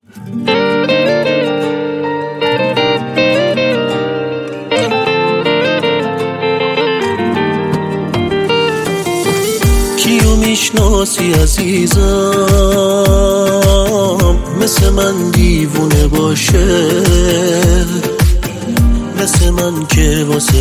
کیو میشناسی عزیزم مثل من دیوونه باشه، مثل من که واسه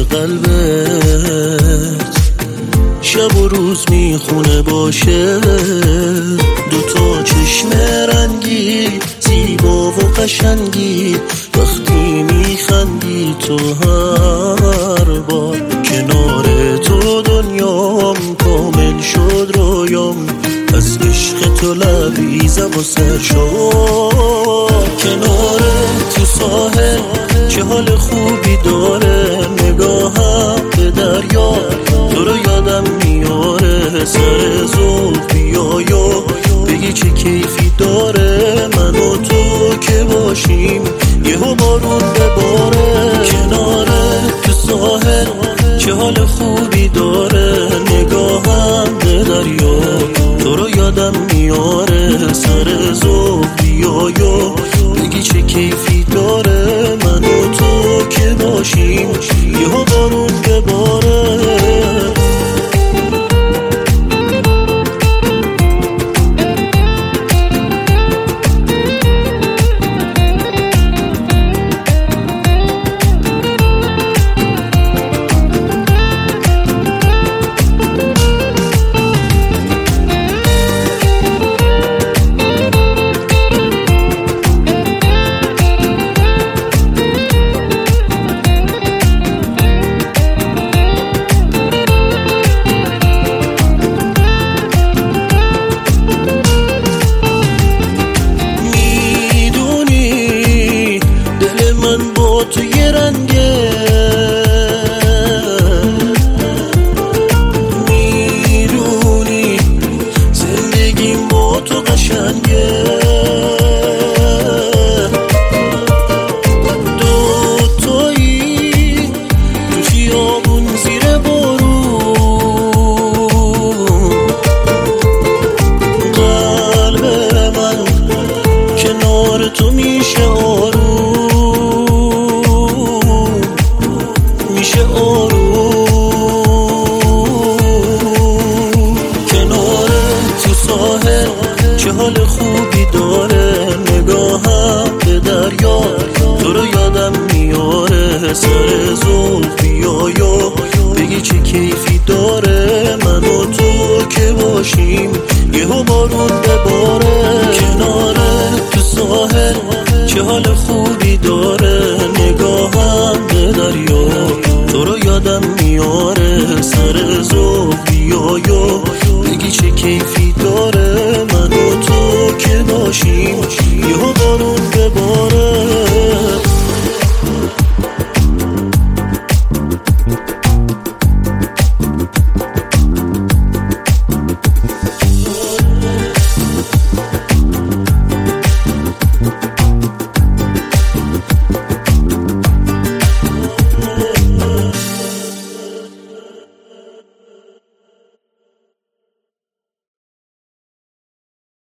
قلبت شب و روز میخونه باشه. دوتا چشم رنگی زیبا و قشنگی، وقتی میخندی تو هر بار کنار تو دنیام کامل شد رویام. از عشق تو لبریزم و سرشار، کنار تو ساحل چه حال خوبی داره، نگاهم به دریا تو رو یادم میاره. سر زلف بیایا بگی چه کیفی داره، من و تو که باشیم یهو بارون بباره. کنار تو ساحل چه حال خوبی داره، نگاهم به دریا تو رو یادم میاره. سر زلف بیایا بگی چه کیفی داره، من و تو که باشیم یهو بارون بباره. تو یه رنگه میدونی، زندگیم با تو قشنگه. دوتایی تو خیابون زیر بارون، قلب من کنار تو میشه آروم، میشه آروم. کنار تو ساحل چه حال خوبی داره، نگاهم به دریا تو رو یادم میاره. سر زلف بیایا بگی چه کیفی داره، من و تو که باشیم یهو بارون بباره.